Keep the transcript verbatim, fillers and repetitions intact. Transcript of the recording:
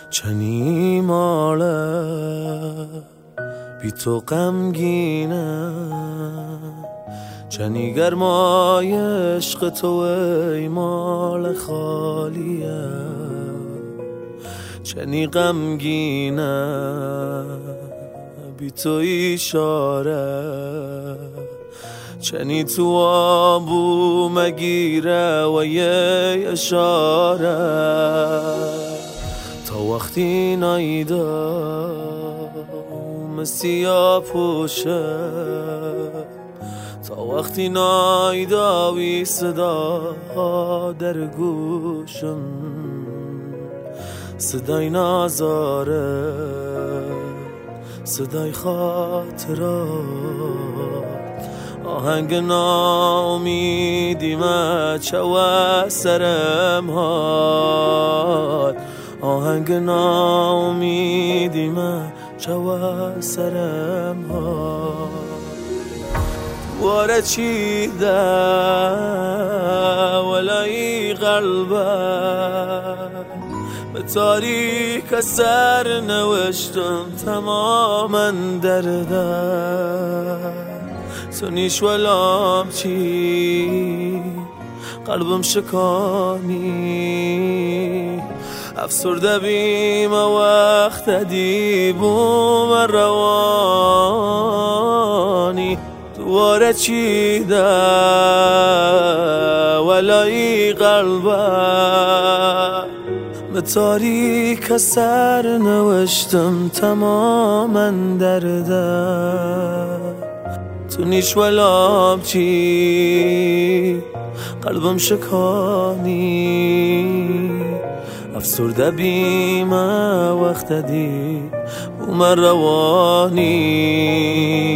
چنی ماله بی تو غمگینه، چنی گرمای عشق تو ای مال خالیه، چنی غمگینه بی تو اشاره، چنی تو آبو مگیره و یه اشاره. تا وقتی نایدم سیاه پوشه، تا وقتی نایداوی صدا در گوشم، صدای نازاره، صدای خاطرات، آهنگ ناامیدیم چوا سرم هات، آهنگ ناامیدیم چوا سرم هات. دواره چیده ولای قلبه، به تاریک سر نوشتم تماما درده، تو نیش ولام چی قلبم شکانی، افسرده بیم وقت دیبوم روانی. دواره چیده ولای قلبه، به تاریک سر نوشتم تماما درده، تو نیش ولام چی قلبم شکانی، افسرده بیم وقت دی اومد روانی.